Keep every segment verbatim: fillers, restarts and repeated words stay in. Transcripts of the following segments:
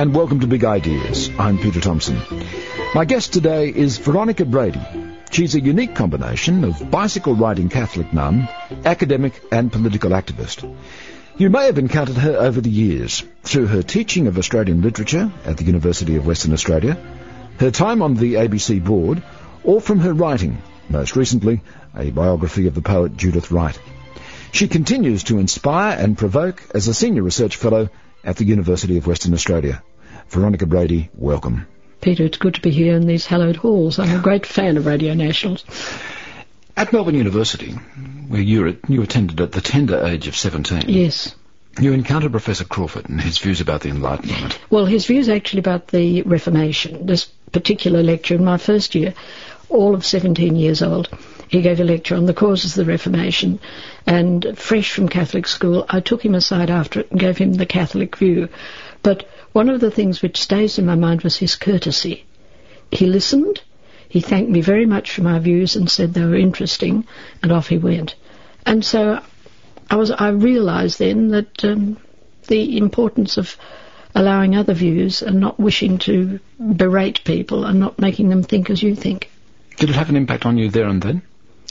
and welcome to Big Ideas. I'm Peter Thompson. My guest today is Veronica Brady. She's a unique combination of bicycle-riding Catholic nun, academic and political activist. You may have encountered her over the years through her teaching of Australian literature at the University of Western Australia, her time on the A B C board, or from her writing, most recently a biography of the poet Judith Wright. She continues to inspire and provoke as a senior research fellow at the University of Western Australia. Veronica Brady, welcome. Peter, it's good to be here in these hallowed halls. I'm a great fan of Radio Nationals. At Melbourne University, where you, you attended at the tender age of seventeen... Yes. You encountered Professor Crawford and his views about the Enlightenment. Well, his views actually about the Reformation. This particular lecture in my first year, all of seventeen years old, he gave a lecture on the causes of the Reformation, and fresh from Catholic school, I took him aside after it and gave him the Catholic view. But one of the things which stays in my mind was his courtesy. He listened, he thanked me very much for my views and said they were interesting, and off he went. And so I was I realised then that um, the importance of allowing other views and not wishing to berate people and not making them think as you think. Did it have an impact on you there and then?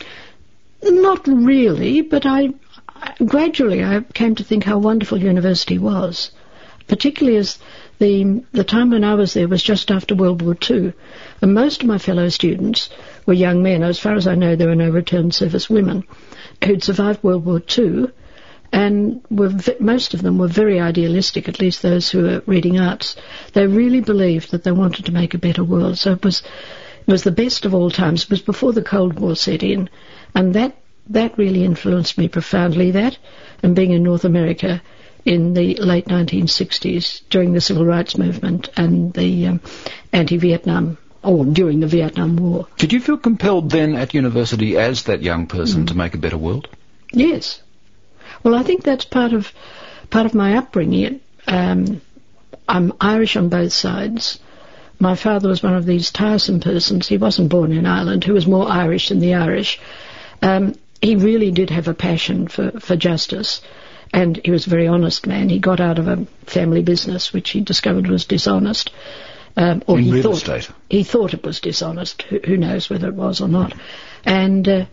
Not really, but I, I gradually I came to think how wonderful university was, particularly as the the time when I was there was just after World War Two, and most of my fellow students were young men. As far as I know, there were no return service women who'd survived World War Two, and were v- most of them were very idealistic, at least those who were reading arts. They really believed that they wanted to make a better world, so it was it was the best of all times. It was before the Cold War set in, and that that really influenced me profoundly, that, and being in North America in the late nineteen sixties during the Civil Rights Movement and the um, anti-Vietnam, or during the Vietnam War. Did you feel compelled then at university as that young person mm. to make a better world? Yes. Well, I think that's part of part of my upbringing. Um, I'm Irish on both sides. My father was one of these tiresome persons. He wasn't born in Ireland, who was more Irish than the Irish. Um, he really did have a passion for, for justice, and he was a very honest man. He got out of a family business which he discovered was dishonest. Um, or in he real thought, estate? He thought it was dishonest. Who, who knows whether it was or not. And uh,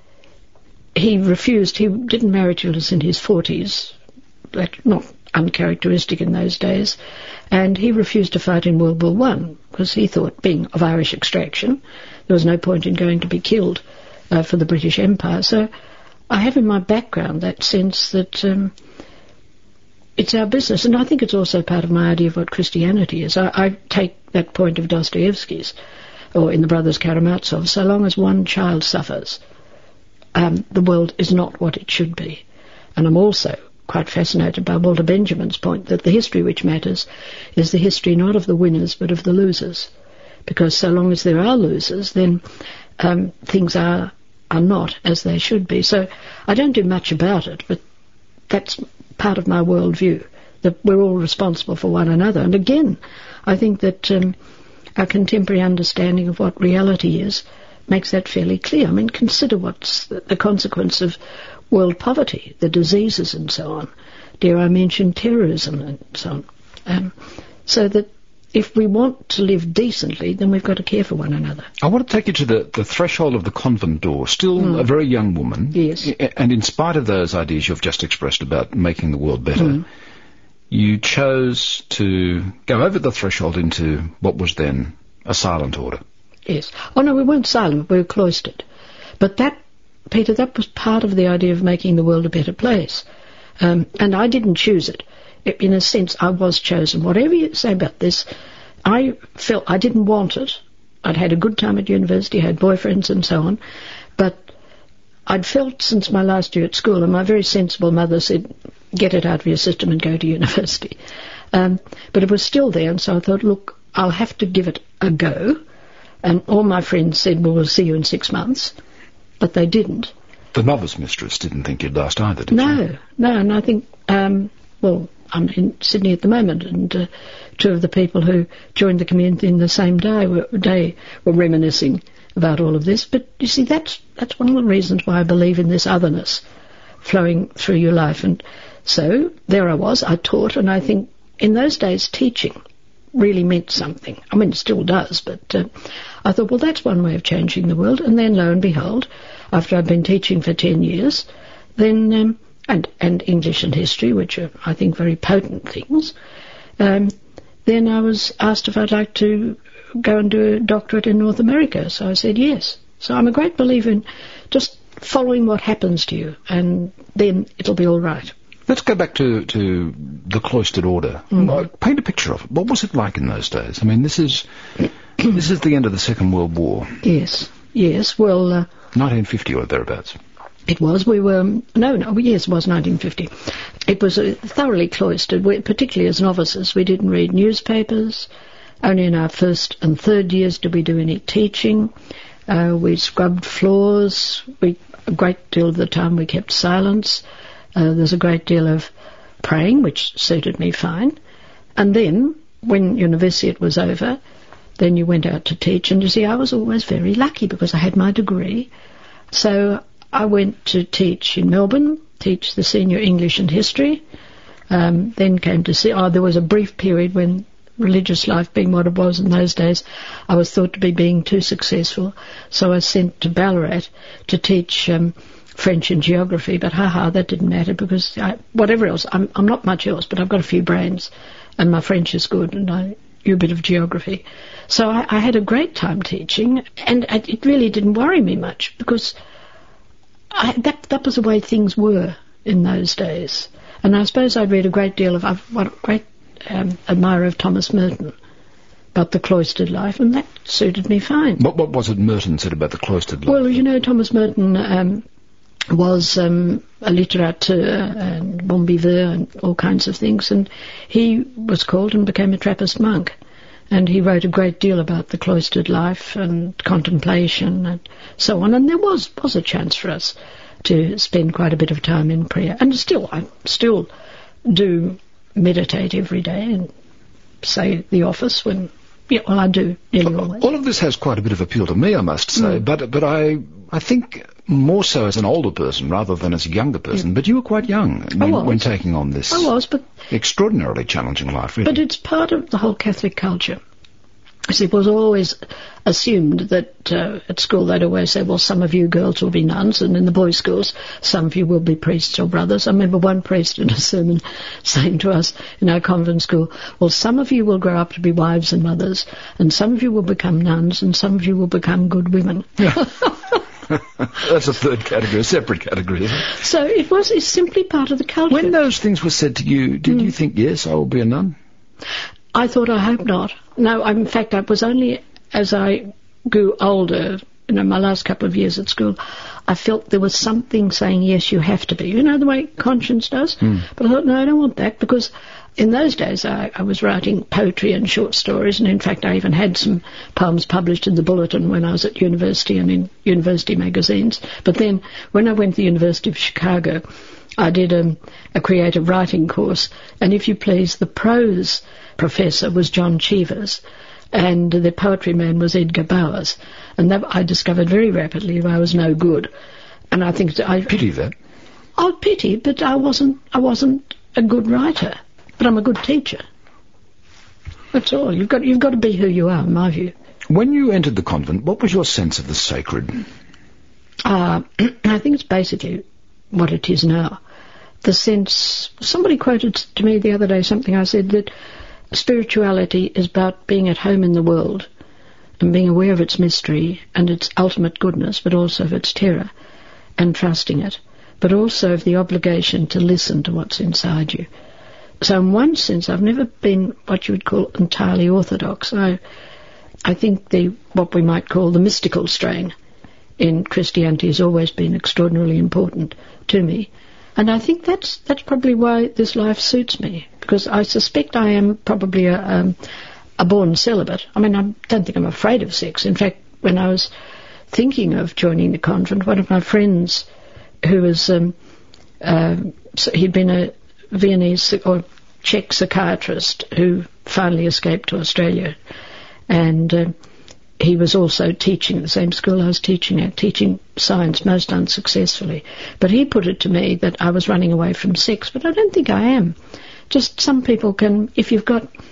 he refused. He didn't marry till he was in his forties. That's not uncharacteristic in those days. And he refused to fight in World War One because he thought, being of Irish extraction, there was no point in going to be killed uh, for the British Empire. So I have in my background that sense that um, it's our business, and I think it's also part of my idea of what Christianity is. I, I take that point of Dostoevsky's, or in the Brothers Karamazov, so long as one child suffers, um, the world is not what it should be. And I'm also quite fascinated by Walter Benjamin's point that the history which matters is the history not of the winners but of the losers. Because so long as there are losers, then um, things are, are not as they should be. So I don't do much about it, but that's part of my worldview, that we're all responsible for one another. And again, I think that um, our contemporary understanding of what reality is makes that fairly clear. I mean, consider what's the, the consequence of world poverty, the diseases and so on. Dare I mention terrorism and so on. Um, so that if we want to live decently, then we've got to care for one another. I want to take you to the, the threshold of the convent door, still mm. a very young woman. Yes. And in spite of those ideas you've just expressed about making the world better, mm. you chose to go over the threshold into what was then a silent order. Yes. Oh, no, we weren't silent, we were cloistered. But that, Peter, that was part of the idea of making the world a better place. Um, and I didn't choose it. In a sense, I was chosen. Whatever you say about this, I felt I didn't want it. I'd had a good time at university, had boyfriends and so on, but I'd felt since my last year at school, and my very sensible mother said, get it out of your system and go to university. Um, but it was still there, and so I thought, look, I'll have to give it a go. And all my friends said, well, we'll see you in six months, but they didn't. The novice mistress didn't think you'd last either, did no, you? No, no, and I think, um, well, I'm in Sydney at the moment, and uh, two of the people who joined the community in the same day were, day were reminiscing about all of this. But you see, that's that's one of the reasons why I believe in this otherness flowing through your life. And so there I was, I taught, and I think in those days teaching really meant something. I mean, it still does, but uh, I thought, well, that's one way of changing the world. And then, lo and behold, after I've been teaching for ten years, then, um, and, and English and history, which are, I think, very potent things, um, then I was asked if I'd like to go and do a doctorate in North America. So I said yes. So I'm a great believer in just following what happens to you, and then it'll be all right. Let's go back to, to the cloistered order. Mm-hmm. Paint a picture of it. What was it like in those days? I mean, this is this is the end of the Second World War. Yes, yes. Well, uh, nineteen fifty or thereabouts. It was. We were no, no. Yes, it was nineteen fifty. It was uh, thoroughly cloistered. We, particularly as novices, we didn't read newspapers. Only in our first and third years did we do any teaching. Uh, we scrubbed floors. We a great deal of the time we kept silence. Uh, there's a great deal of praying, which suited me fine. And then, when university was over, then you went out to teach. And you see, I was always very lucky because I had my degree. So I went to teach in Melbourne, teach the senior English and history. Um, then came to see, oh, there was a brief period when religious life being what it was in those days, I was thought to be being too successful. So I was sent to Ballarat to teach um, French and geography, but haha, that didn't matter because I, whatever else, I'm, I'm not much else, but I've got a few brains and my French is good and I knew a bit of geography. So I, I had a great time teaching, and I, it really didn't worry me much because I, that, that was the way things were in those days. And I suppose I read a great deal of, I've what a great um, admirer of Thomas Merton about the cloistered life, and that suited me fine. What, what was it Merton said about the cloistered life? Well, you know, Thomas Merton um, was um, a litterateur and bon viveur and all kinds of things, and he was called and became a Trappist monk. And he wrote a great deal about the cloistered life and contemplation and so on. And there was, was a chance for us to spend quite a bit of time in prayer. And still, I still do meditate every day and say the office when, yeah, well, I do nearly always. All of this has quite a bit of appeal to me, I must say. Mm. But but I I think more so as an older person rather than as a younger person. Yeah. But you were quite young when, when taking on this I was, but extraordinarily challenging life, really. But it's part of the whole Catholic culture. See, it was always assumed that uh, at school they'd always say, well, some of you girls will be nuns, and in the boys' schools, some of you will be priests or brothers. I remember one priest in a sermon saying to us in our convent school, well, some of you will grow up to be wives and mothers, and some of you will become nuns, and some of you will become good women. Yeah. That's a third category, a separate category. So it was it's simply part of the culture. When those things were said to you, did mm. you think, yes, I will be a nun? I thought, I hope not. No, in fact, I was only as I grew older, you know, my last couple of years at school, I felt there was something saying, yes, you have to be. You know, the way conscience does? Mm. But I thought, no, I don't want that, because in those days I, I was writing poetry and short stories, and in fact I even had some poems published in the Bulletin when I was at university and in university magazines. But then when I went to the University of Chicago, I did a, a creative writing course, and if you please, the prose professor was John Cheevers, and the poetry man was Edgar Bowers, and that I discovered very rapidly I was no good. And I think I pity that. I pity, but I wasn't. I wasn't a good writer, but I'm a good teacher. That's all. You've got. You've got to be who you are, in my view. When you entered the convent, what was your sense of the sacred? Uh, I think it's basically what it is now. The sense. Somebody quoted to me the other day something I said, that spirituality is about being at home in the world and being aware of its mystery and its ultimate goodness, but also of its terror, and trusting it, but also of the obligation to listen to what's inside you. So in one sense, I've never been what you would call entirely orthodox. I, I think the what we might call the mystical strain in Christianity has always been extraordinarily important to me. And I think that's that's probably why this life suits me, because I suspect I am probably a, um, a born celibate. I mean, I don't think I'm afraid of sex. In fact, when I was thinking of joining the convent, one of my friends, who was, um, uh, he'd been a Viennese or Czech psychiatrist who finally escaped to Australia, and uh, he was also teaching at the same school I was teaching at, teaching science most unsuccessfully. But he put it to me that I was running away from sex, but I don't think I am. Just some people can, if you've got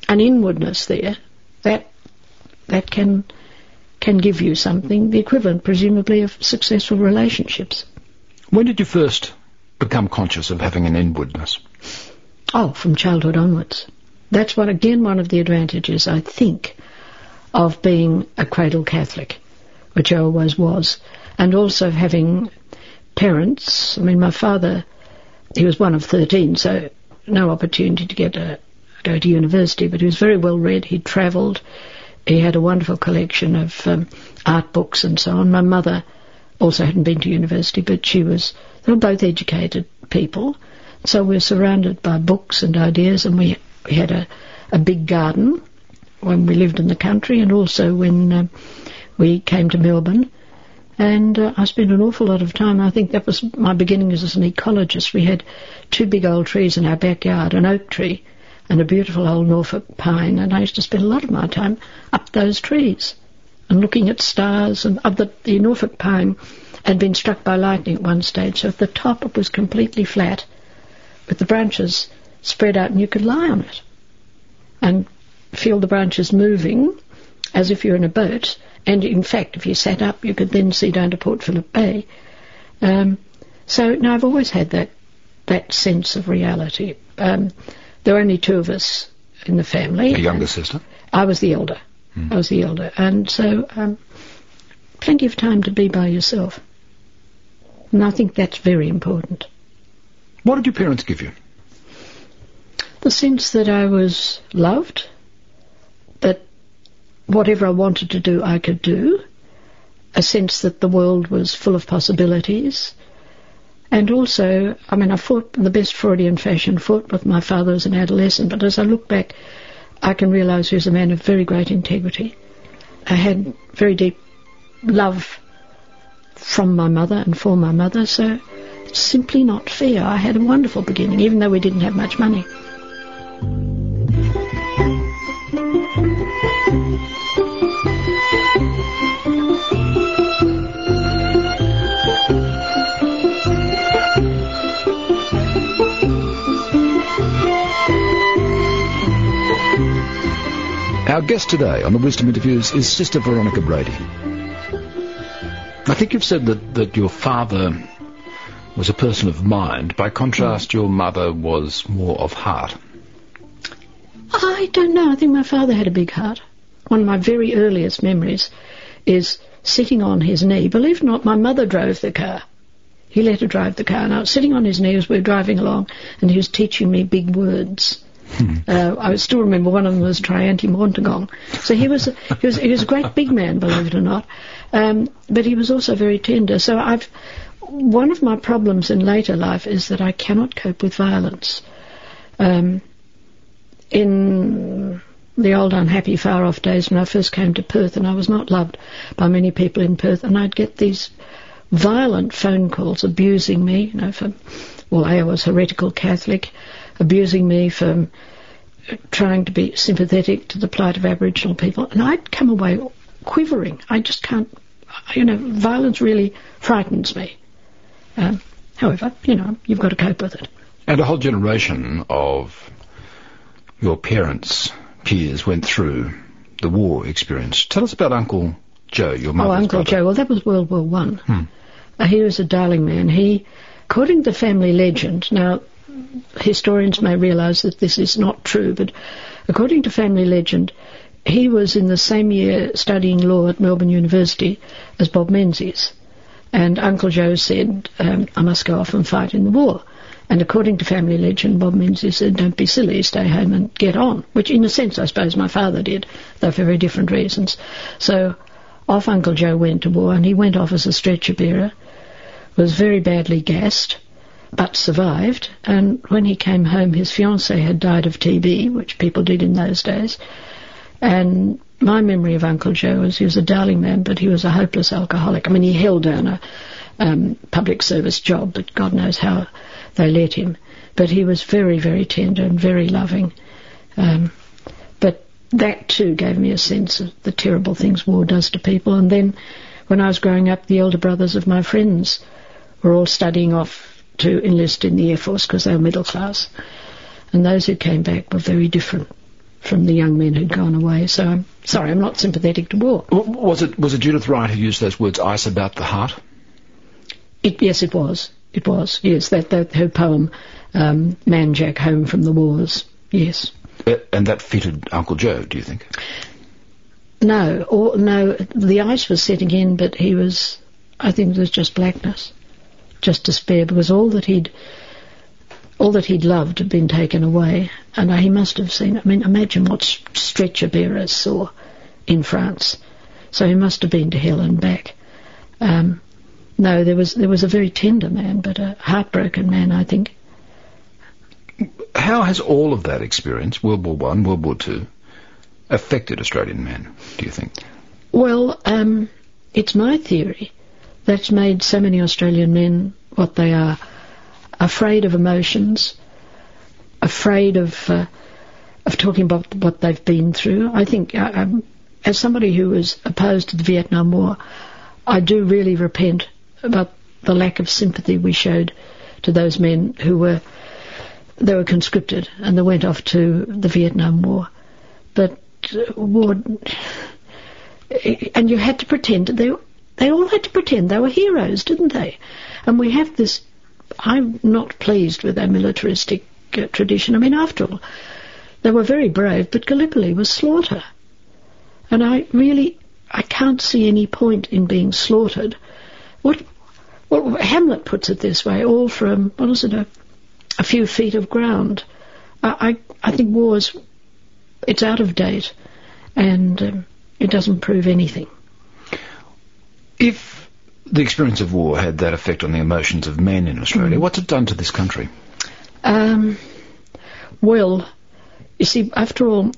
an inwardness there that that can can give you something, the equivalent presumably of successful relationships. When did you first become conscious of having an inwardness? Oh, from childhood onwards. That's what, again, one of the advantages, I think, of being a cradle Catholic, which I always was, and also having parents. I mean, my father, he was one of thirteen, so no opportunity to get a, go to university, but he was very well read. He'd travelled. He had a wonderful collection of um, art books and so on. My mother also hadn't been to university, but she was, they were both educated people. So we were surrounded by books and ideas, and we, we had a, a big garden when we lived in the country, and also when um, we came to Melbourne. And uh, I spent an awful lot of time. I think that was my beginnings as an ecologist. We had two big old trees in our backyard, an oak tree and a beautiful old Norfolk pine, and I used to spend a lot of my time up those trees and looking at stars. And up the, the Norfolk pine had been struck by lightning at one stage, so at the top it was completely flat with the branches spread out, and you could lie on it and feel the branches moving as if you're in a boat. And in fact, if you sat up, you could then see down to Port Phillip Bay. Um, so, no, I've always had that that sense of reality. Um, there were only two of us in the family. A younger sister? I was the elder. Hmm. I was the elder. And so, um, plenty of time to be by yourself. And I think that's very important. What did your parents give you? The sense that I was loved, that whatever I wanted to do, I could do, a sense that the world was full of possibilities, and also, I mean, I fought in the best Freudian fashion, fought with my father as an adolescent, but as I look back, I can realise he was a man of very great integrity. I had very deep love from my mother and for my mother, so it's simply not fair. I had a wonderful beginning, even though we didn't have much money. Our guest today on the Wisdom Interviews is Sister Veronica Brady. I think you've said that, that your father was a person of mind. By contrast, your mother was more of heart. I don't know. I think my father had a big heart. One of my very earliest memories is sitting on his knee. Believe it or not, my mother drove the car. He let her drive the car, and I was sitting on his knee as we were driving along, and he was teaching me big words. Hmm. Uh, I still remember one of them was Trianti Montagong. So he was, a, he was he was a great big man, believe it or not, um, but he was also very tender. So I've one of my problems in later life is that I cannot cope with violence. Um, in the old unhappy far-off days when I first came to Perth, and I was not loved by many people in Perth, and I'd get these violent phone calls abusing me, you know, for, well, I was heretical Catholic, abusing me for trying to be sympathetic to the plight of Aboriginal people, and I'd come away quivering. I just can't, you know, violence really frightens me. Um, however, you know, you've got to cope with it. And a whole generation of your parents' peers went through the war experience. Tell us about Uncle Joe, your mother's Oh, Uncle brother. Joe. Well, that was World War One. Hmm. Uh, he was a darling man. He, according to family legend, now historians may realise that this is not true, but according to family legend, he was in the same year studying law at Melbourne University as Bob Menzies. And Uncle Joe said, um, I must go off and fight in the war. And according to family legend, Bob Menzies said, don't be silly, stay home and get on, which in a sense I suppose my father did, though for very different reasons. So off Uncle Joe went to war, and he went off as a stretcher bearer, was very badly gassed, but survived. And when he came home, his fiancée had died of T B, which people did in those days. And my memory of Uncle Joe was he was a darling man, but he was a hopeless alcoholic. I mean, he held down a um, public service job, but God knows how they let him. But he was very, very tender and very loving. Um, but that, too, gave me a sense of the terrible things war does to people. And then, when I was growing up, the elder brothers of my friends were all studying off to enlist in the Air Force because they were middle class. And those who came back were very different from the young men who'd gone away. So I'm sorry, I'm not sympathetic to war. Was it was it Judith Wright who used those words, ice about the heart? It, yes, it was. It was, yes, that, that her poem, um, Man Jack Home from the Wars, yes. Uh, and that fitted Uncle Joe, do you think? No, or, no, the ice was setting in, but he was, I think it was just blackness, just despair, because all that he'd, all that he'd loved had been taken away, and he must have seen, I mean, imagine what stretcher bearers saw in France. So he must have been to hell and back. Um, no, there was there was a very tender man, but a heartbroken man, I think. How has all of that experience, World War One, World War Two, affected Australian men, do you think? Well, um, it's my theory that's made so many Australian men what they are, afraid of emotions, afraid of uh, of talking about what they've been through. I think, uh, um, as somebody who was opposed to the Vietnam War, I do really repent about the lack of sympathy we showed to those men who were, they were conscripted and they went off to the Vietnam War. But uh, war, and you had to pretend, they, they all had to pretend they were heroes, didn't they? And we have this, I'm not pleased with our militaristic uh, tradition. I mean, after all, they were very brave, but Gallipoli was slaughter. And I really, I can't see any point in being slaughtered. What, well, Hamlet puts it this way, all from, what is it, a, a few feet of ground. I, I, I think war's, it's out of date, and um, it doesn't prove anything. If the experience of war had that effect on the emotions of men in Australia, mm. what's it done to this country? Um, well, you see, after all,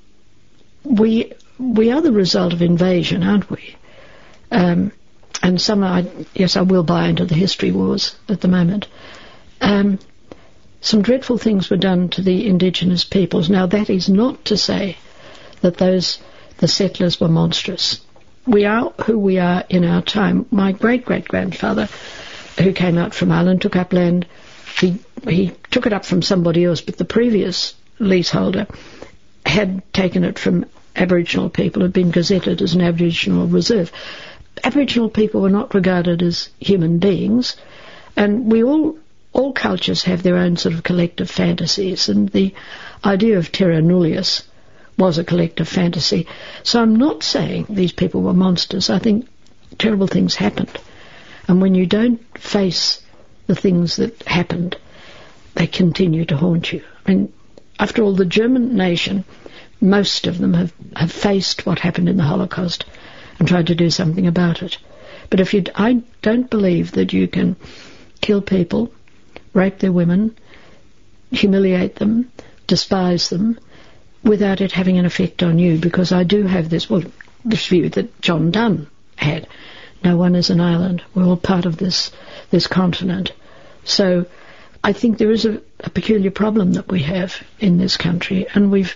we we are the result of invasion, aren't we? Um, and some, I, yes, I will buy into the history wars at the moment. Um, some dreadful things were done to the indigenous peoples. Now, that is not to say that those, the settlers were monstrous. We are who we are in our time. My great-great-grandfather, who came out from Ireland, took up land. He, he took it up from somebody else, but the previous leaseholder had taken it from Aboriginal people, had been gazetted as an Aboriginal reserve. Aboriginal people were not regarded as human beings, and we all, all cultures have their own sort of collective fantasies, and the idea of terra nullius was a collective fantasy. So I'm not saying these people were monsters. I think terrible things happened, and when you don't face the things that happened, they continue to haunt you. I mean, after all, the German nation, most of them have, have faced what happened in the Holocaust and tried to do something about it. But if you, I don't believe that you can kill people, rape their women, humiliate them, despise them, without it having an effect on you, because I do have this, well, this view that John Donne had. No one is an island. We're all part of this, this continent. So I think there is a, a peculiar problem that we have in this country, and we've,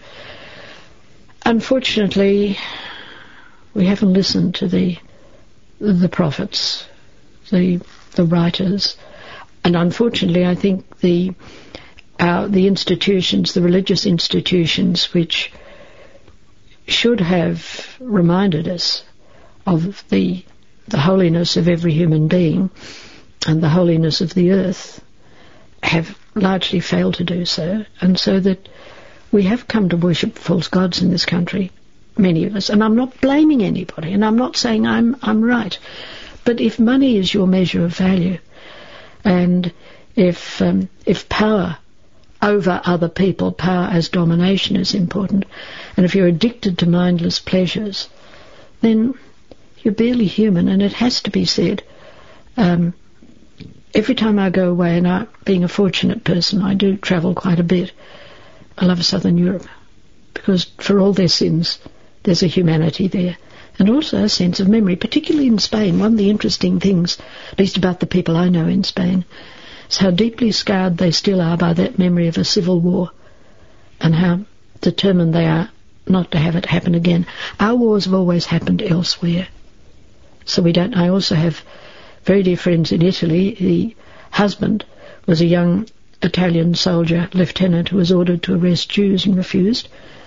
unfortunately, we haven't listened to the the prophets, the the writers, and unfortunately, I think the uh, the institutions, the religious institutions, which should have reminded us of the the holiness of every human being and the holiness of the earth, have largely failed to do so, and so that we have come to worship false gods in this country, many of us, and I'm not blaming anybody, and I'm not saying I'm I'm right, but if money is your measure of value, and if um, if power over other people, power as domination is important, and if you're addicted to mindless pleasures, then you're barely human. And it has to be said, um, every time I go away, and I, being a fortunate person, I do travel quite a bit, I love Southern Europe, because for all their sins, there's a humanity there, and also a sense of memory, particularly in Spain. One of the interesting things, at least about the people I know in Spain, is how deeply scarred they still are by that memory of a civil war, and how determined they are not to have it happen again. Our wars have always happened elsewhere, so we don't. I also have very dear friends in Italy. The husband was a young Italian soldier, lieutenant, who was ordered to arrest Jews and refused.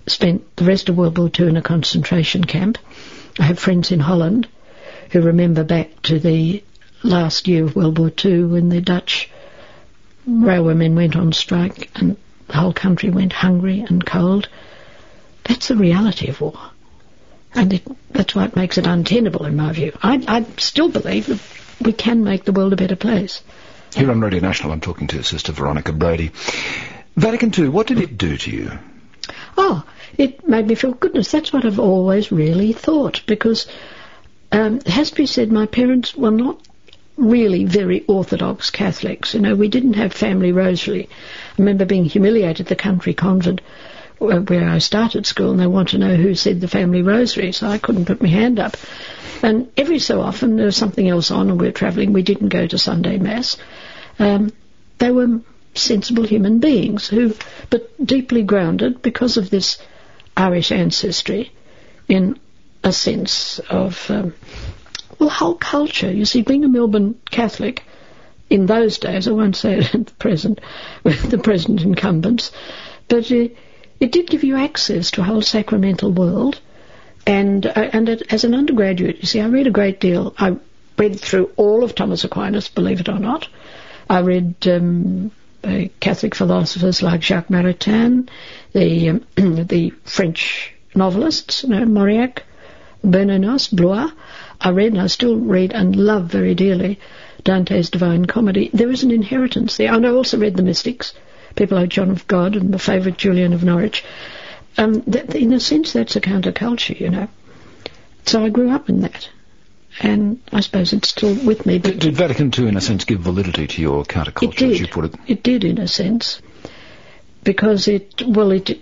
spent the rest of World War Two in a concentration camp. I have friends in Holland who remember back to the last year of World War Two when the Dutch railwaymen went on strike and the whole country went hungry and cold. That's the reality of war. And it, that's why it makes it untenable, in my view. I, I still believe that we can make the world a better place. Here on Radio National, I'm talking to Sister Veronica Brady. Vatican Two, what did it do to you? Oh, it made me feel, goodness, that's what I've always really thought, because um, it has to be said, my parents were not really very orthodox Catholics. You know, we didn't have family rosary. I remember being humiliated at the country convent where I started school, and they want to know who said the family rosary, so I couldn't put my hand up. And every so often there was something else on and we were travelling. We didn't go to Sunday Mass. Um, they were sensible human beings who, but deeply grounded because of this Irish ancestry in a sense of, um, well, whole culture. You see, being a Melbourne Catholic in those days, I won't say it at the present, with the present incumbents, but uh, it did give you access to a whole sacramental world. And uh, and it, as an undergraduate, you see, I read a great deal. I read through all of Thomas Aquinas, believe it or not. I read um, uh, Catholic philosophers like Jacques Maritain, the um, the French novelists, you know, Mauriac, Bernanos, Blois. I read, and I still read and love very dearly, Dante's Divine Comedy. There is an inheritance there. And I also read the mystics, people like John of God and my favourite Julian of Norwich. Um, that, in a sense, that's a counterculture, you know. So I grew up in that, and I suppose it's still with me. But did, did Vatican Two, in a sense, give validity to your counterculture, it did. as you put it? It did, in a sense, because it, well, it,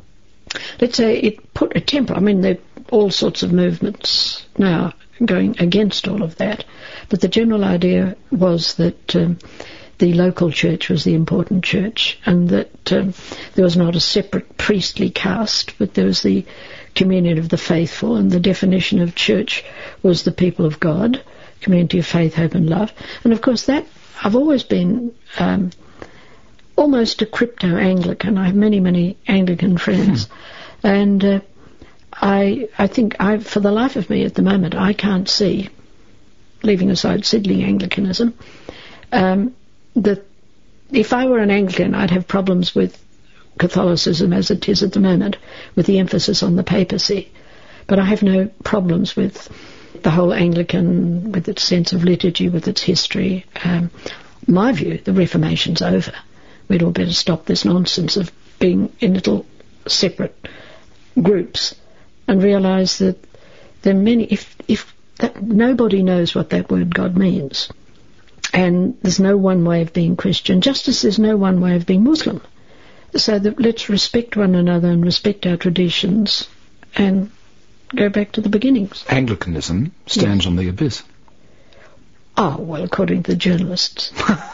let's say, it put a temper. I mean, there are all sorts of movements now going against all of that, but the general idea was that um, the local church was the important church, and that um, there was not a separate priestly caste, but there was the communion of the faithful, and the definition of church was the people of God, community of faith, hope and love. And of course that, I've always been um, almost a crypto-Anglican. I have many, many Anglican friends, and uh, I, I think I, for the life of me at the moment, I can't see, leaving aside Sidley Anglicanism, um, that if I were an Anglican, I'd have problems with Catholicism as it is at the moment, with the emphasis on the papacy. But I have no problems with the whole Anglican, with its sense of liturgy, with its history. Um, my view, the Reformation's over. We'd all better stop this nonsense of being in little separate groups and realise that there are many, if, if that, nobody knows what that word God means. And there's no one way of being Christian, just as there's no one way of being Muslim. So that let's respect one another and respect our traditions and go back to the beginnings. Anglicanism stands yes. on the abyss. Oh, well, according to the journalists.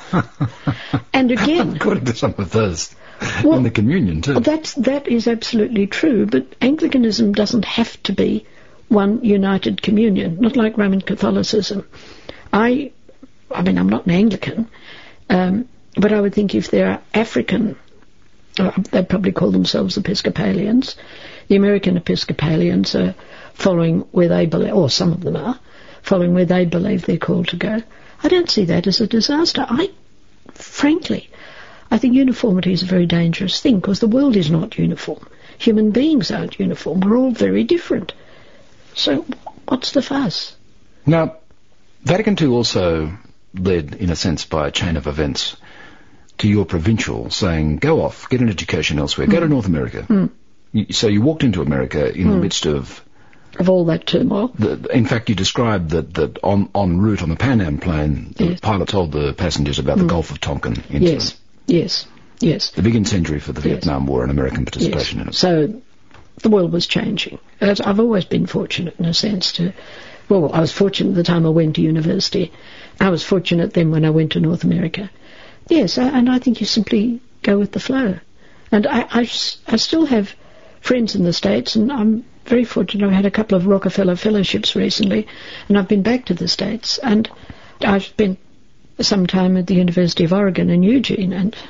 And again... according to some of those well, in the communion, too. That's, that is absolutely true, but Anglicanism doesn't have to be one united communion, not like Roman Catholicism. I... I mean, I'm not an Anglican, um, but I would think if there are African, uh, they'd probably call themselves Episcopalians. The American Episcopalians are following where they believe, or some of them are, following where they believe they're called to go. I don't see that as a disaster. I, frankly, I think uniformity is a very dangerous thing, because the world is not uniform. Human beings aren't uniform. We're all very different. So what's the fuss? Now, Vatican Two also led, in a sense, by a chain of events to your provincial saying, go off, get an education elsewhere, mm. go to North America. Mm. You, so you walked into America in mm. the midst of... Of all that turmoil. The, in fact, you described that, that on, en route on the Pan Am plane, the yes. pilot told the passengers about mm. the Gulf of Tonkin incident. Yes, yes, yes. The big incendiary for the yes. Vietnam War and American participation yes. in it. So the world was changing. As I've always been fortunate, in a sense, to... Well, I was fortunate at the time I went to university. I was fortunate then when I went to North America. Yes, I, and I think you simply go with the flow. And I, I, I still have friends in the States, and I'm very fortunate. I've had a couple of Rockefeller fellowships recently, and I've been back to the States. And I've spent some time at the University of Oregon in Eugene, and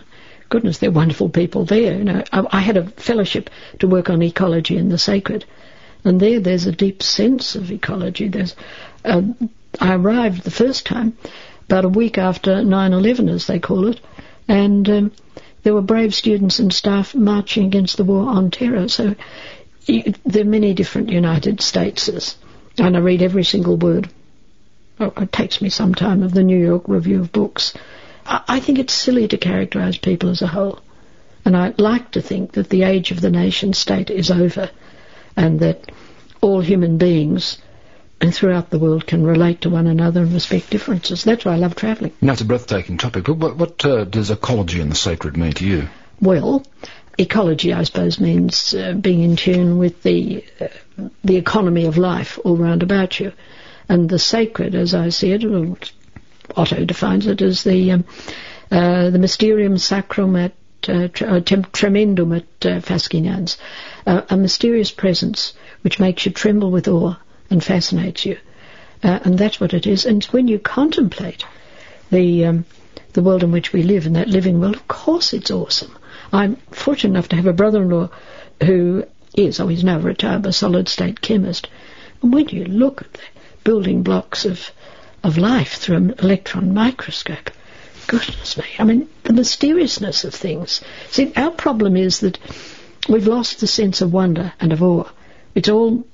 goodness, they're wonderful people there. You know, I, I had a fellowship to work on ecology and the sacred, and there, there's a deep sense of ecology. There's, uh, I arrived the first time about a week after nine eleven, as they call it, and um, there were brave students and staff marching against the war on terror. So you, there are many different United Stateses, and I read every single word. Oh, it takes me some time of the New York Review of Books. I, I think it's silly to characterise people as a whole, and I like to think that the age of the nation-state is over, and that all human beings and throughout the world can relate to one another and respect differences. That's why I love travelling. Now, it's a breathtaking topic, but what, what uh, does ecology and the sacred mean to you? Well, ecology, I suppose, means uh, being in tune with the uh, the economy of life all round about you. And the sacred, as I see it, well, Otto defines it as the um, uh, the mysterium sacrum et uh, tre- tremendum et uh, fascinans, uh, a mysterious presence which makes you tremble with awe and fascinates you. Uh, and that's what it is. And when you contemplate the um, the world in which we live, in that living world, of course it's awesome. I'm fortunate enough to have a brother-in-law who is, oh, he's now retired, a solid-state chemist. And when you look at the building blocks of of life through an electron microscope, goodness me, I mean, the mysteriousness of things. See, our problem is that we've lost the sense of wonder and of awe. It's all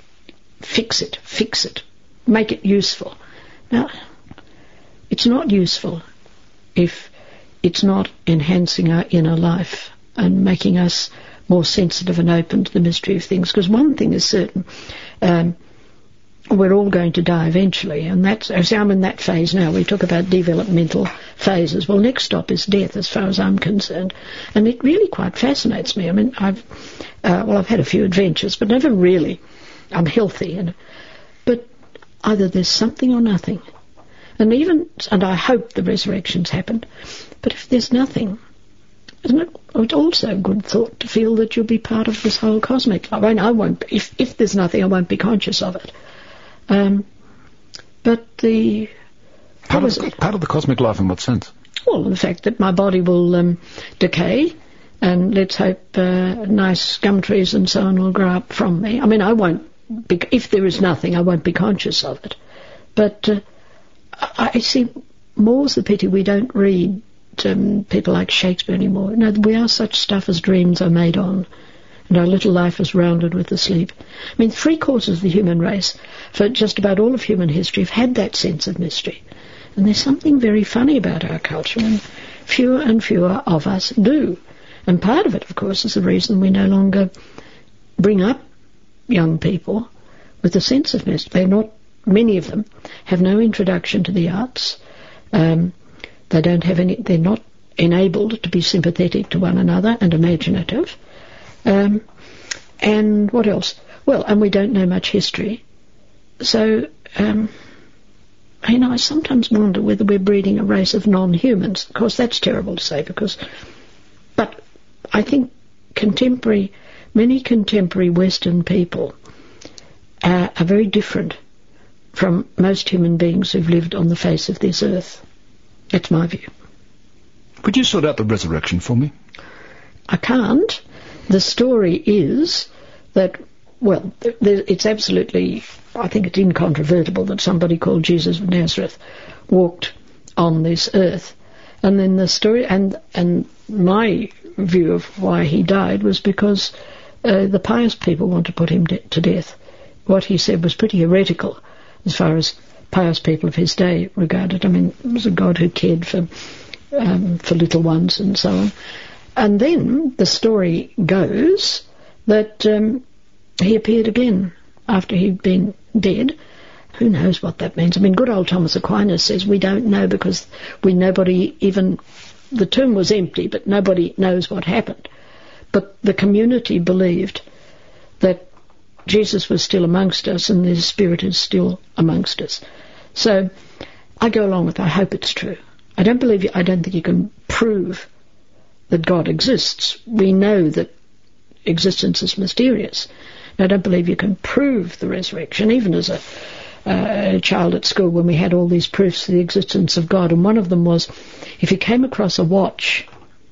fix it, fix it, make it useful. Now, it's not useful if it's not enhancing our inner life and making us more sensitive and open to the mystery of things. Because one thing is certain, um, we're all going to die eventually, and that's, see, I'm in that phase now. We talk about developmental phases. Well, next stop is death, as far as I'm concerned, and it really quite fascinates me. I mean, I've, uh, well, I've had a few adventures, but never really. I'm healthy, and but either there's something or nothing, and even, and I hope the resurrection's happened. But if there's nothing, isn't it? It's also a good thought to feel that you'll be part of this whole cosmic life. I mean, I won't. If if there's nothing, I won't be conscious of it. Um, but the part of, the, part of the cosmic life, in what sense? Well, the fact that my body will um, decay, and let's hope uh, nice gum trees and so on will grow up from me. I mean, I won't. Be, if there is nothing, I won't be conscious of it. But uh, I, I see more's the pity we don't read um, people like Shakespeare anymore. You know, we are such stuff as dreams are made on, and our little life is rounded with the sleep. I mean, three quarters of the human race, for just about all of human history, have had that sense of mystery. And there's something very funny about our culture, and fewer and fewer of us do. And part of it, of course, is the reason we no longer bring up young people with a sense of mystery. They're not, many of them have no introduction to the arts. Um, they don't have any, they're not enabled to be sympathetic to one another and imaginative. Um, and what else? Well, and we don't know much history. So, um, you know, I sometimes wonder whether we're breeding a race of non-humans. Of course, that's terrible to say, because, but I think contemporary, many contemporary Western people are, are very different from most human beings who've lived on the face of this earth. That's my view. Could you sort out the resurrection for me? I can't. The story is that, well, it's absolutely, I think it's incontrovertible that somebody called Jesus of Nazareth walked on this earth. And then the story, and and my view of why he died was because uh, the pious people want to put him de- to death. What he said was pretty heretical as far as pious people of his day regarded. I mean, it was a God who cared for um, for little ones and so on. And then the story goes that um, he appeared again after he'd been dead. Who knows what that means? I mean, good old Thomas Aquinas says we don't know because we nobody even, the tomb was empty, but nobody knows what happened. But the community believed that Jesus was still amongst us and his spirit is still amongst us. So I go along with it. I hope it's true. I don't believe, I don't think you can prove that God exists. We know that existence is mysterious. And I don't believe you can prove the resurrection, even as a, uh, a child at school when we had all these proofs of the existence of God. And one of them was, if you came across a watch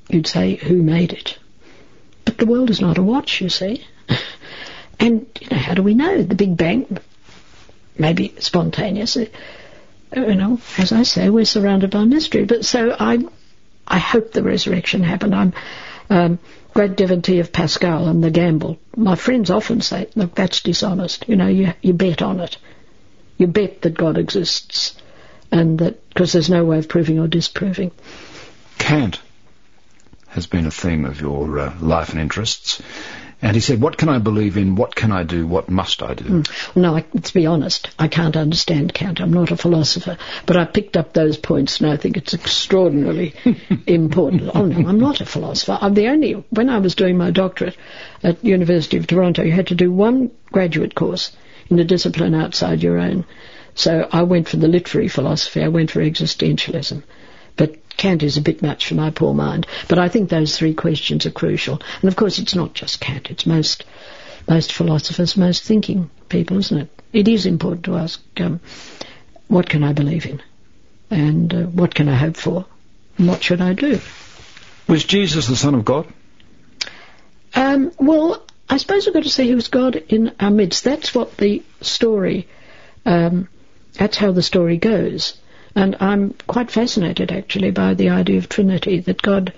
you'd say, who made it? But the world is not a watch, you see. And, you know, how do we know? The Big Bang, maybe spontaneous. You know, as I say, we're surrounded by mystery. But so I I hope the resurrection happened. I'm um, great devotee of Pascal and the gamble. My friends often say, look, that's dishonest. You know, you, you bet on it. You bet that God exists, and that because there's no way of proving or disproving. Kant has been a theme of your uh, life and interests. And he said, what can I believe in? What can I do? What must I do? Mm. Well, no, I, to be honest, I can't understand Kant. I'm not a philosopher. But I picked up those points, and I think it's extraordinarily important. Oh, no, I'm not a philosopher. I'm the only... When I was doing my doctorate at University of Toronto, you had to do one graduate course in a discipline outside your own. So I went for the literary philosophy. I went for existentialism. But Kant is a bit much for my poor mind. But I think those three questions are crucial. And of course it's not just Kant, it's most most philosophers, most thinking people, isn't it? It is important to ask, um, what can I believe in? And uh, what can I hope for? And what should I do? Was Jesus the Son of God? Um, well, I suppose we've got to say he was God in our midst. That's what the story, um, that's how the story goes. And I'm quite fascinated, actually, by the idea of Trinity, that God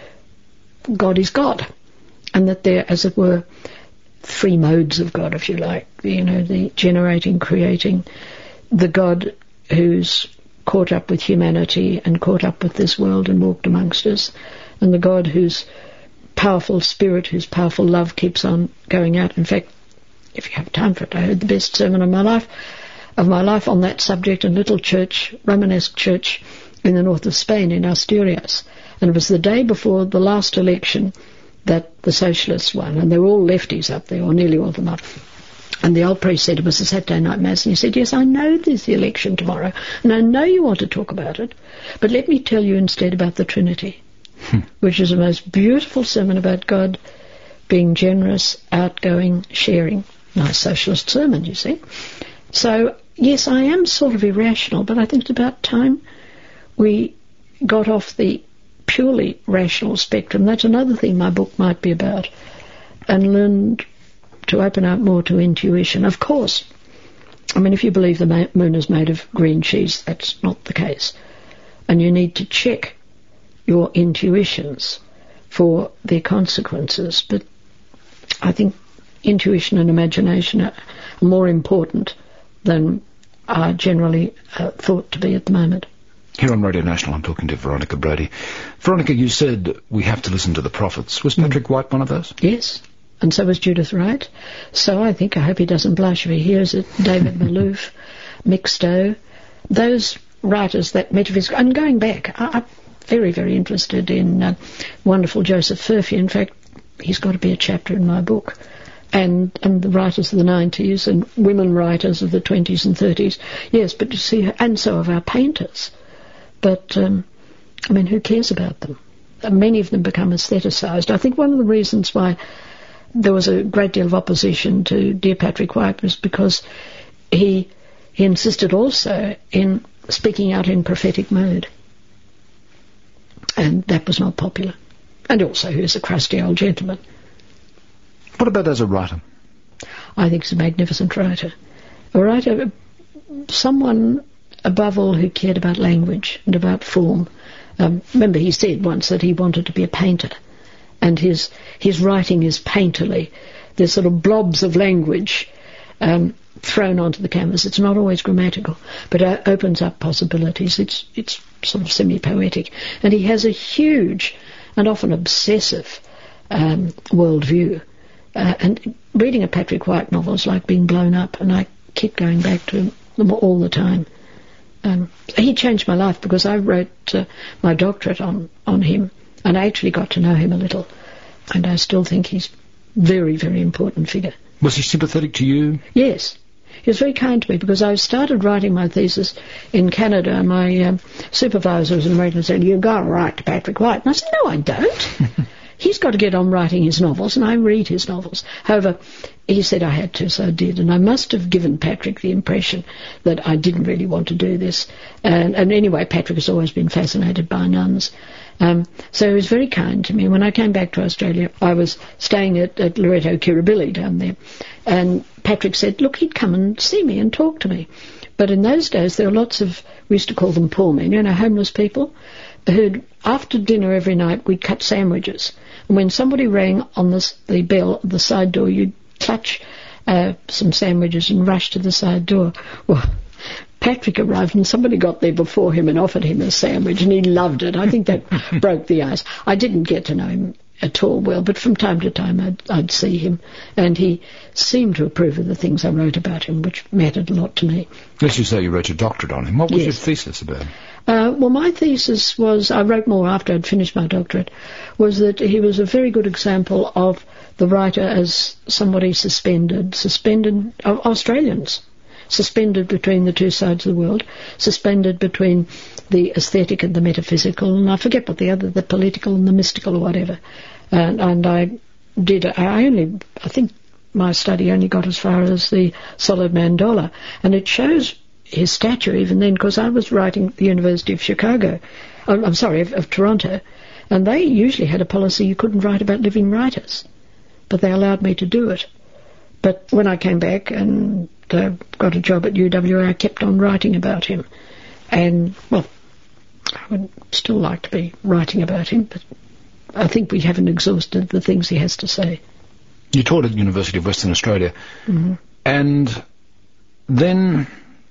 God is God, and that there, as it were, three modes of God, if you like. You know, the generating, creating, the God who's caught up with humanity and caught up with this world and walked amongst us, and the God whose powerful spirit, whose powerful love keeps on going out. In fact, if you have time for it, I heard the best sermon of my life of my life on that subject in a little church, Romanesque church in the north of Spain, in Asturias. And it was the day before the last election that the socialists won, and they were all lefties up there, or nearly all of them up. And the old priest said, it was a Saturday night mass, and he said, yes, I know there's the election tomorrow, and I know you want to talk about it, but let me tell you instead about the Trinity, hmm. which is the most beautiful sermon about God being generous, outgoing, sharing. Nice socialist sermon, you see. So, yes, I am sort of irrational, but I think it's about time we got off the purely rational spectrum. That's another thing my book might be about, and learned to open up more to intuition. Of course, I mean, if you believe the ma- moon is made of green cheese, that's not the case. And you need to check your intuitions for their consequences. But I think intuition and imagination are more important than are generally uh, thought to be at the moment. Here on Radio National, I'm talking to Veronica Brady. Veronica, you said we have to listen to the prophets. Was Patrick White one of those? Yes, and so was Judith Wright. So I think, I hope he doesn't blush if he hears it, David Malouf, Mick Stowe, those writers, that metaphysical... And going back, I, I'm very, very interested in uh, wonderful Joseph Furphy. In fact, he's got to be a chapter in my book. And, and the writers of the nineties and women writers of the twenties and thirties. Yes, but you see, and so of our painters. But, um, I mean, who cares about them? Many of them become aestheticised. I think one of the reasons why there was a great deal of opposition to Dear Patrick White was because he he insisted also in speaking out in prophetic mode. And that was not popular. And also he was a crusty old gentleman. What about as a writer? I think he's a magnificent writer. A writer, someone above all who cared about language and about form. Um, remember he said once that he wanted to be a painter, and his his writing is painterly. There's sort of blobs of language um, thrown onto the canvas. It's not always grammatical, but it opens up possibilities. It's it's sort of semi-poetic. And he has a huge and often obsessive um, worldview. Uh, and reading a Patrick White novel is like being blown up, and I keep going back to them all the time. Um, he changed my life because I wrote uh, my doctorate on, on him, and I actually got to know him a little, and I still think he's a very, very important figure. Was he sympathetic to you? Yes. He was very kind to me because I started writing my thesis in Canada, and my um, supervisor was an American and said, you've got to write to Patrick White. And I said, no, I don't. he's got to get on writing his novels, and I read his novels. However, he said I had to, so I did, and I must have given Patrick the impression that I didn't really want to do this. And, and anyway, Patrick has always been fascinated by nuns. Um, so he was very kind to me. When I came back to Australia, I was staying at, at Loreto Kirribilli down there, and Patrick said, look, he'd come and see me and talk to me. But in those days, there were lots of, we used to call them poor men, you know, homeless people, who'd, after dinner every night, we'd cut sandwiches. And when somebody rang on the, the bell at the side door, you'd clutch uh, some sandwiches and rush to the side door. Well, Patrick arrived and somebody got there before him and offered him a sandwich, and he loved it. I think that broke the ice. I didn't get to know him at all well, but from time to time I'd, I'd see him, and he seemed to approve of the things I wrote about him, which mattered a lot to me. As you say, you wrote your doctorate on him. What was Yes. your thesis about him? Uh, well, my thesis was, I wrote more after I'd finished my doctorate, was that he was a very good example of the writer as somebody suspended, suspended, uh, Australians, suspended between the two sides of the world, suspended between the aesthetic and the metaphysical, and I forget what the other, the political and the mystical or whatever. And, and I did, I only, I think my study only got as far as the solid mandola, and it shows his stature even then, because I was writing at the University of Chicago, I'm, I'm sorry, of, of Toronto, and they usually had a policy you couldn't write about living writers, but they allowed me to do it. But when I came back and uh, got a job at U W A, I kept on writing about him. And, well, I would still like to be writing about him, but I think we haven't exhausted the things he has to say. You taught at the University of Western Australia, Mm-hmm. and then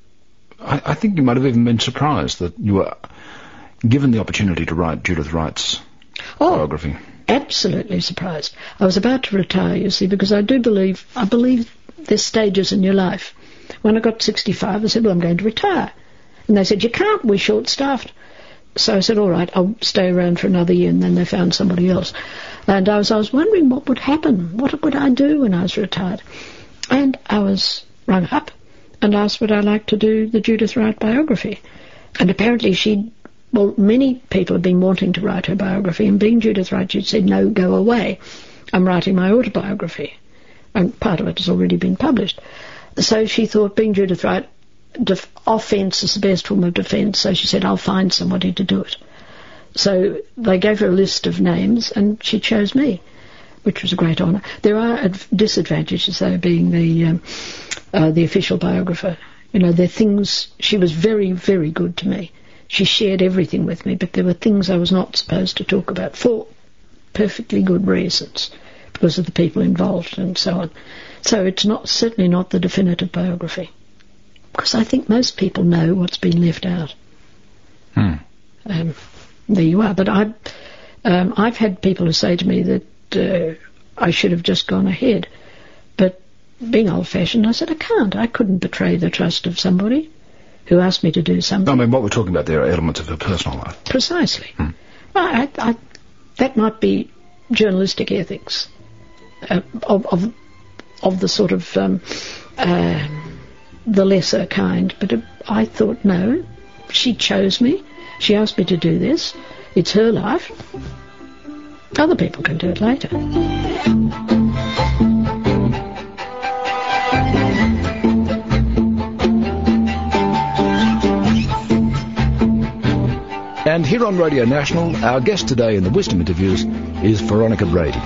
I, I think you might have even been surprised that you were given the opportunity to write Judith Wright's Oh, biography. absolutely surprised. I was about to retire, you see, because I do believe, I believe there's stages in your life. When I got sixty-five, I said, well, I'm going to retire. And they said, you can't, we're short-staffed. So I said, all right, I'll stay around for another year, and then they found somebody else. And I was, I was wondering what would happen, what would I do when I was retired. And I was rung up and asked would I like to do the Judith Wright biography. And apparently she'd, well, many people have been wanting to write her biography, and being Judith Wright, she'd said, no, go away. I'm writing my autobiography. And part of it has already been published. So she thought, being Judith Wright, def- offence is the best form of defence, so she said, I'll find somebody to do it. So they gave her a list of names, and she chose me, which was a great honour. There are adv- disadvantages, though, being the um, uh, the official biographer. You know, there are things, she was very, very good to me. She shared everything with me, but there were things I was not supposed to talk about for perfectly good reasons, because of the people involved and so on. So it's not certainly not the definitive biography, because I think most people know what's been left out. Hmm. Um, there you are. But I, um, I've had people who say to me that uh, I should have just gone ahead. But being old-fashioned, I said, I can't. I couldn't betray the trust of somebody who asked me to do something. I mean, what we're talking about there are elements of her personal life. Precisely. Hmm. I, I, I, that might be journalistic ethics uh, of, of of the sort of um, uh, the lesser kind. But uh, I thought, no, she chose me. She asked me to do this. It's her life. Other people can do it later. And here on Radio National, our guest today in the Wisdom Interviews is Veronica Brady.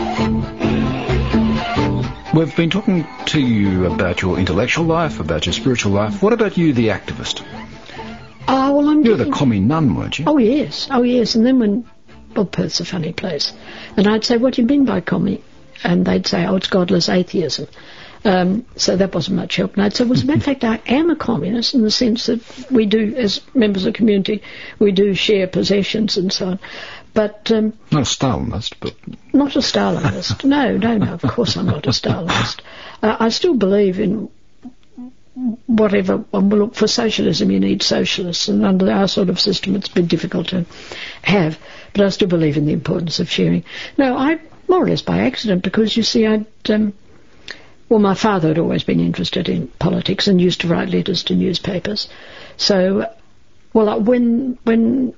We've been talking to you about your intellectual life, about your spiritual life. What about you, the activist? Oh, well, I'm You were the getting- commie nun, weren't you? Oh, yes. Oh, yes. And then when... Well, Perth's a funny place. And I'd say, what do you mean by commie? And they'd say, oh, it's godless atheism. Um, so that wasn't much help. And I'd say, well, as a matter of fact, I am a communist in the sense that we do, as members of the community, we do share possessions and so on. But... Um, Not a Stalinist, but... Not a Stalinist. No, no, no, of course I'm not a Stalinist. Uh, I still believe in whatever, well, look, for socialism you need socialists, and under our sort of system it's been difficult to have, but I still believe in the importance of sharing. No, I, more or less by accident, because you see I'd, um, well, my father had always been interested in politics and used to write letters to newspapers. So, well, when, when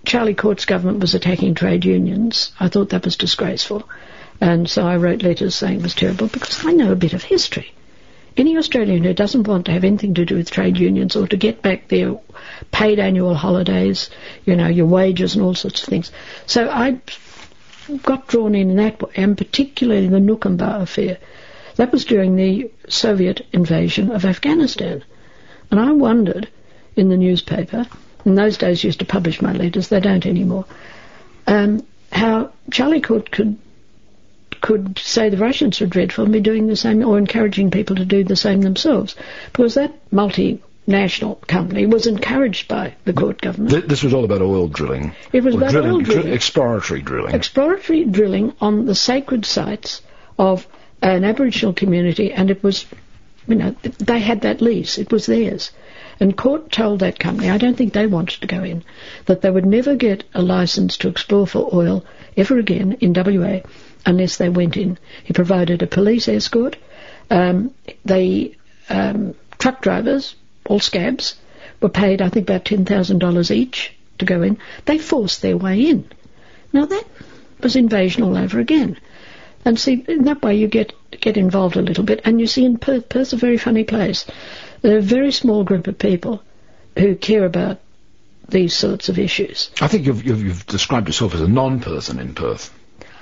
Charlie Court's government was attacking trade unions. I thought that was disgraceful. And so I wrote letters saying it was terrible because I know a bit of history. Any Australian who doesn't want to have anything to do with trade unions or to get back their paid annual holidays, you know, your wages and all sorts of things. So I got drawn in in that way, and particularly the Nukumba affair. That was during the Soviet invasion of Afghanistan. And I wondered in the newspaper, in those days used to publish my letters, they don't anymore, um, how Charlie Court could could say the Russians were dreadful and be doing the same, or encouraging people to do the same themselves, because that multinational company was encouraged by the Court government. Th- this was all about oil drilling. It was or about drilling, oil drilling. Dr- exploratory drilling. Exploratory drilling on the sacred sites of an Aboriginal community, and it was, you know, they had that lease. It was theirs. And Court told that company, I don't think they wanted to go in, that they would never get a licence to explore for oil ever again in W A unless they went in. He provided a police escort. Um, the um, truck drivers, all scabs, were paid, I think, about ten thousand dollars each to go in. They forced their way in. Now that was invasion all over again. And see, in that way you get get involved a little bit. And you see in Perth, Perth's a very funny place. There are a very small group of people who care about these sorts of issues. I think you've, you've, you've described yourself as a non-person in Perth.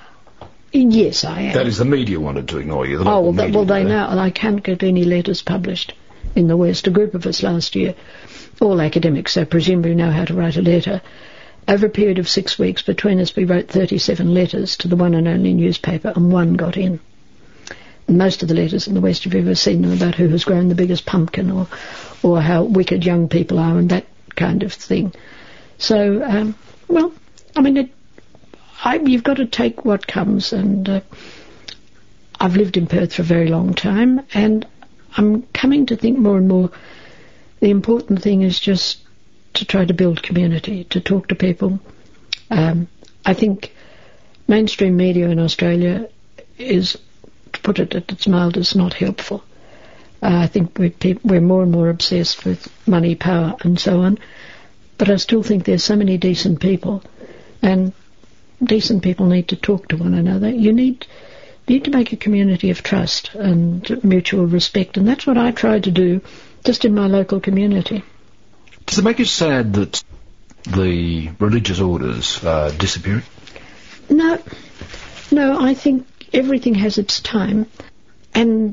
Yes, I am. That is, the media wanted to ignore you. The oh, local well, that, media, well they do they? know. I can't get any letters published in the West. A group of us last year, all academics, so presumably know how to write a letter. Over a period of six weeks between us, we wrote thirty-seven letters to the one and only newspaper, and one got in. And most of the letters in the West, if you've ever seen them, about who has grown the biggest pumpkin, or or how wicked young people are, and that kind of thing. So, um, well, I mean, it, I, you've got to take what comes, and uh, I've lived in Perth for a very long time, and I'm coming to think more and more the important thing is just to try to build community, to talk to people. Um, I think mainstream media in Australia is, to put it at its mildest, not helpful. Uh, I think we're, pe- we're more and more obsessed with money, power, and so on. But I still think there's so many decent people, and decent people need to talk to one another. You need need to make a community of trust and mutual respect, and that's what I try to do just in my local community. Does it make you sad that the religious orders are disappearing? No. No, I think everything has its time, and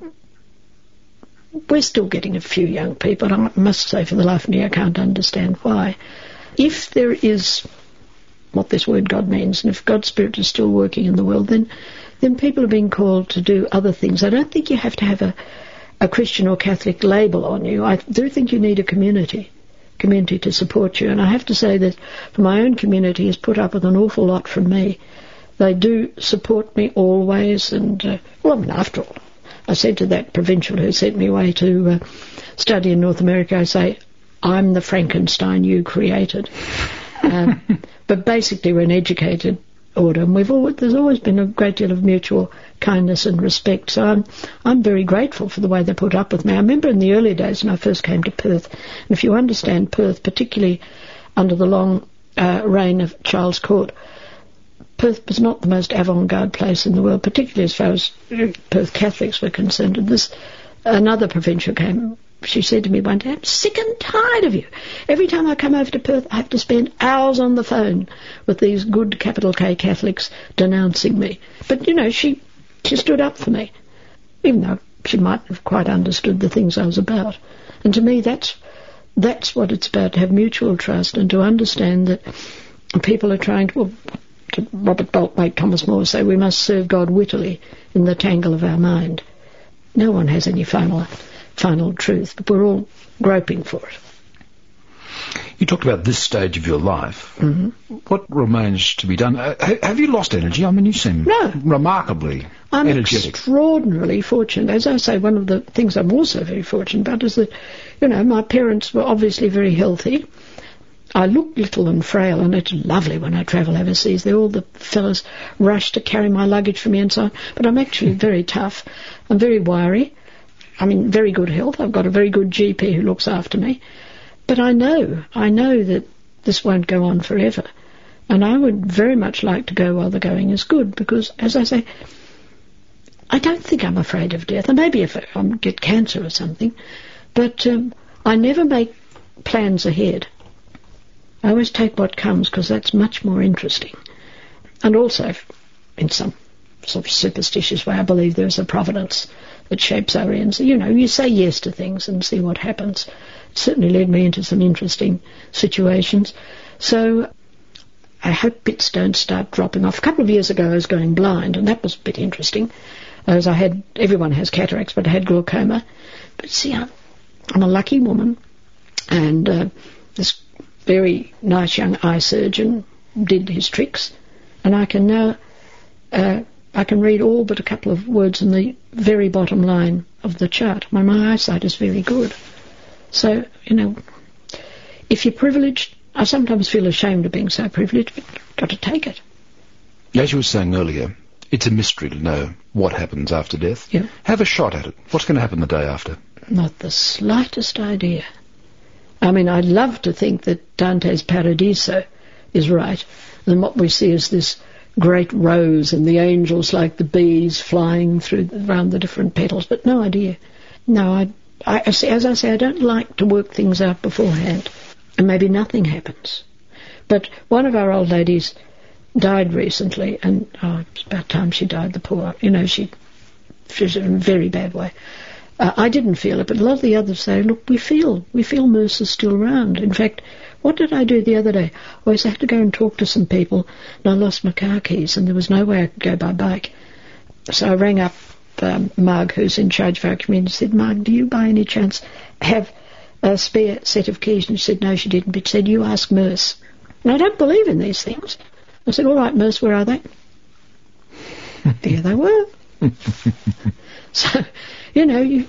we're still getting a few young people. I must say, for the life of me, I can't understand why. If there is what this word God means, and if God's Spirit is still working in the world, then then people are being called to do other things. I don't think you have to have a, a Christian or Catholic label on you. I do think you need a community, community to support you. And I have to say that for my own community has put up with an awful lot from me. They do support me always, and, uh, well, I mean, after all, I said to that provincial who sent me away to uh, study in North America, I say, I'm the Frankenstein you created. um, but basically we're an educated order, and we've always, there's always been a great deal of mutual kindness and respect. So I'm I'm very grateful for the way they put up with me. I remember in the early days when I first came to Perth, and if you understand Perth, particularly under the long uh, reign of Charles Court, Perth was not the most avant-garde place in the world, particularly as far as Perth Catholics were concerned. And this, another provincial came, she said to me one day, I'm sick and tired of you. Every time I come over to Perth, I have to spend hours on the phone with these good capital K Catholics denouncing me. But, you know, she, she stood up for me, even though she might have quite understood the things I was about. And to me, that's, that's what it's about, to have mutual trust and to understand that people are trying to... Well, to Robert Boltwake, Thomas More say, we must serve God wittily in the tangle of our mind. No one has any final final truth, but we're all groping for it. You talked about this stage of your life. Mm-hmm. What remains to be done? Uh, ha- have you lost energy? I mean, you seem no. remarkably I'm energetic. Extraordinarily fortunate. As I say, one of the things I'm also very fortunate about is that, you know, my parents were obviously very healthy. I look little and frail, and it's lovely when I travel overseas. They're all the fellas rush to carry my luggage for me and so on. But I'm actually very tough. I'm very wiry. I'm in very good health. I've got a very good G P who looks after me. But I know, I know that this won't go on forever. And I would very much like to go while the going is good, because, as I say, I don't think I'm afraid of death. And maybe if I get cancer or something, but um, I never make plans ahead. I always take what comes, because that's much more interesting. And also, in some sort of superstitious way, I believe there's a providence that shapes our ends. You know, you say yes to things and see what happens. It certainly led me into some interesting situations. So I hope bits don't start dropping off. A couple of years ago I was going blind, and that was a bit interesting, as I had, everyone has cataracts, but I had glaucoma. But see, I'm, I'm a lucky woman, and uh, this very nice young eye surgeon did his tricks, and I can now, uh, I can read all but a couple of words in the very bottom line of the chart. My, my eyesight is very good. So, you know, if you're privileged, I sometimes feel ashamed of being so privileged, but you've got to take it. As you were saying earlier, it's a mystery to know what happens after death. Yeah. Have a shot at it. What's going to happen the day after? Not the slightest idea. I mean, I'd love to think that Dante's Paradiso is right, and what we see is this great rose and the angels like the bees flying through around the different petals, but no idea. No, I, I as I say, I don't like to work things out beforehand. And maybe nothing happens. But one of our old ladies died recently, and oh, it's about time she died, the poor, you know, she, she's in a very bad way. Uh, I didn't feel it, but a lot of the others say, look, we feel, we feel Mercer's still around. In fact, what did I do the other day? I always had to go and talk to some people, and I lost my car keys, and there was no way I could go by bike. So I rang up um, Marg, who's in charge of our community, and said, Marg, do you by any chance have a spare set of keys? And she said, no, she didn't, but she said, you ask Merce. And I don't believe in these things. I said, all right, Merce, where are they? There they were. So, you know, you,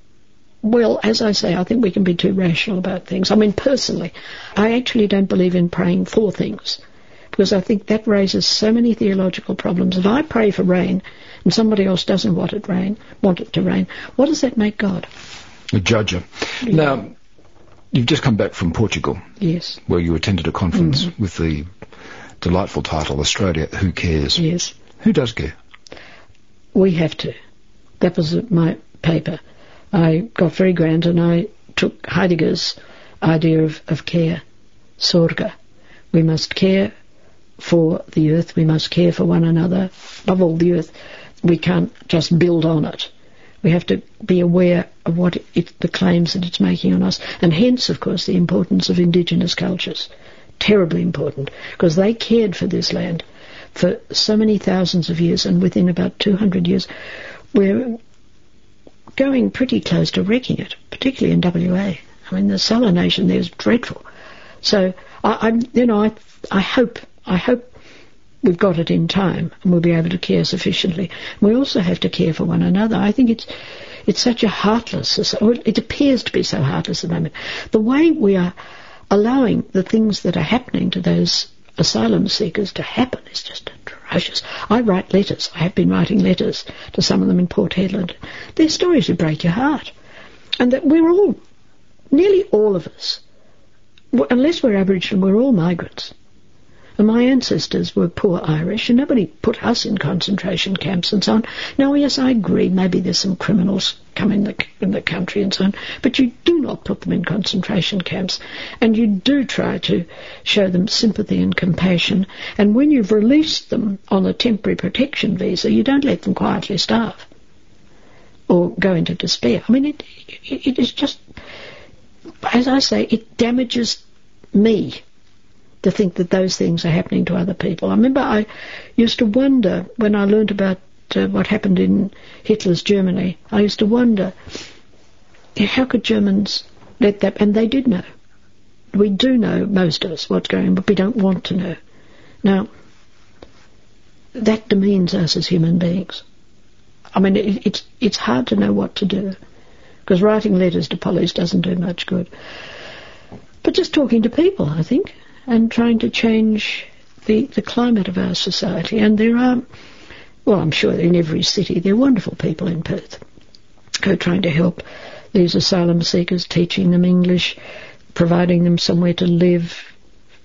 well, as I say, I think we can be too rational about things. I mean, personally, I actually don't believe in praying for things, because I think that raises so many theological problems. If I pray for rain and somebody else doesn't want it rain, want it to rain, what does that make God? A judger. Yeah. Now, you've just come back from Portugal. Yes. Where you attended a conference mm-hmm. with the delightful title, Australia, Who Cares? Yes. Who does care? We have to. That was my paper. I got very grand, and I took Heidegger's idea of, of care, Sorge. We must care for the earth. We must care for one another. Above all, the earth. We can't just build on it. We have to be aware of what it, the claims that it's making on us. And hence, of course, the importance of indigenous cultures. Terribly important, because they cared for this land for so many thousands of years, and within about two hundred years, we're going pretty close to wrecking it, particularly in W A. I mean, the salination there is dreadful. So, I, I you know, I, I hope, I hope we've got it in time, and we'll be able to care sufficiently. We also have to care for one another. I think it's it's such a heartless, or it appears to be so heartless at the moment. The way we are allowing the things that are happening to those asylum seekers to happen is just atrocious. I write letters. I have been writing letters to some of them in Port Hedland. They're stories that break your heart. And that we're all, nearly all of us, unless we're Aboriginal, we're all migrants. And my ancestors were poor Irish, and nobody put us in concentration camps and so on. Now, yes, I agree, maybe there's some criminals come in the, in the country and so on, but you do not put them in concentration camps, and you do try to show them sympathy and compassion. And when you've released them on a temporary protection visa, you don't let them quietly starve or go into despair. I mean, it, it, it is just, as I say, it damages me to think that those things are happening to other people. I remember I used to wonder, when I learnt about uh, what happened in Hitler's Germany, I used to wonder, how could Germans let that, and they did know. We do know, most of us, what's going on, but we don't want to know. Now, that demeans us as human beings. I mean, it, it's, it's hard to know what to do, because writing letters to Pollies doesn't do much good. But just talking to people, I think, and trying to change the, the climate of our society. And there are, well, I'm sure in every city, there are wonderful people in Perth who are trying to help these asylum seekers, teaching them English, providing them somewhere to live,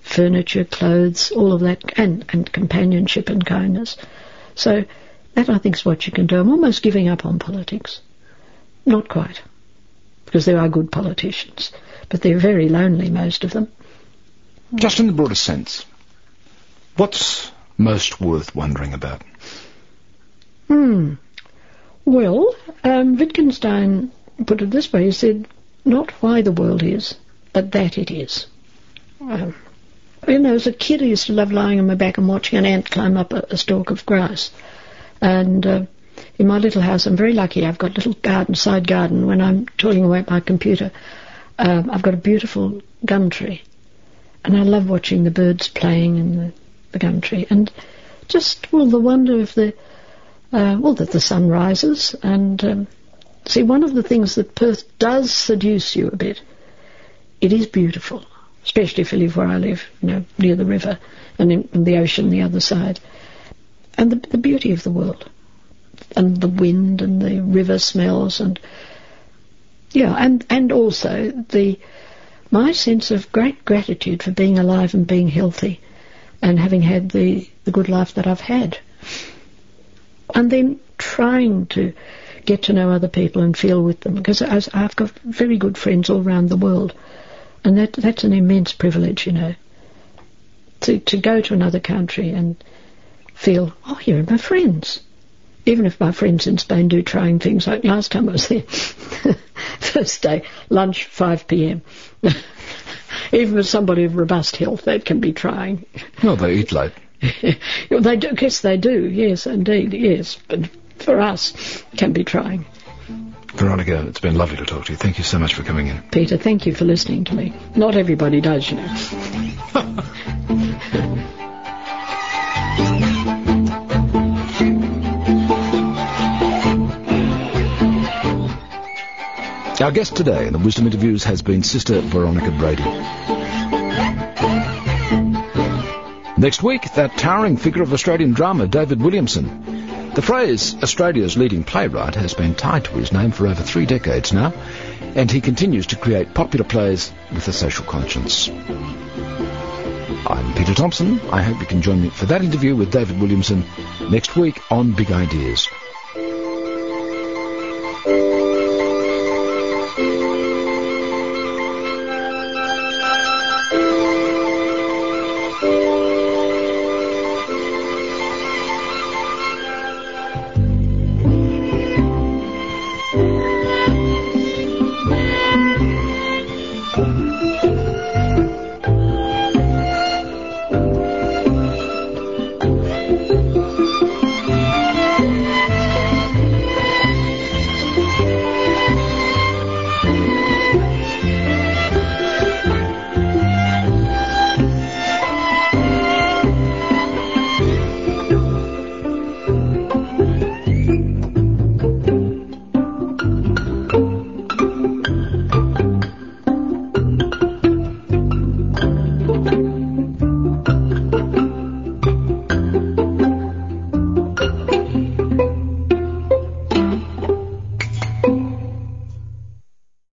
furniture, clothes, all of that, and, and companionship and kindness. So that, I think, is what you can do. I'm almost giving up on politics. Not quite, because there are good politicians, but they're very lonely, most of them. Just in the broader sense, what's most worth wondering about? Hmm. Well, um, Wittgenstein put it this way. He said, not why the world is, but that it is. Um, you know, as a kid, I used to love lying on my back and watching an ant climb up a, a stalk of grass. And uh, in my little house, I'm very lucky. I've got a little garden, side garden. When I'm toiling away at my computer, um, I've got a beautiful gum tree. And I love watching the birds playing in the, the gum tree. And just, well, the wonder of the, uh, well, that the sun rises. And, um, see, one of the things that Perth does seduce you a bit, it is beautiful, especially if you live where I live, you know, near the river and in, in the ocean the other side. And the, the beauty of the world. And the wind and the river smells and, yeah, and, and also the... my sense of great gratitude for being alive and being healthy and having had the, the good life that I've had. And then trying to get to know other people and feel with them, because I've got very good friends all around the world. And that that's an immense privilege, you know, to, to go to another country and feel, oh, here are my friends. Even if my friends in Spain do trying things, like last time I was there, first day, lunch, five p.m. Even with somebody of robust health, that can be trying. Well, they eat late. They do, yes, they do, yes, indeed, yes. But for us, it can be trying. Veronica, it's been lovely to talk to you. Thank you so much for coming in. Peter, thank you for listening to me. Not everybody does, you know. Our guest today in the Wisdom Interviews has been Sister Veronica Brady. Next week, that towering figure of Australian drama, David Williamson. The phrase Australia's leading playwright has been tied to his name for over three decades now, and he continues to create popular plays with a social conscience. I'm Peter Thompson. I hope you can join me for that interview with David Williamson next week on Big Ideas.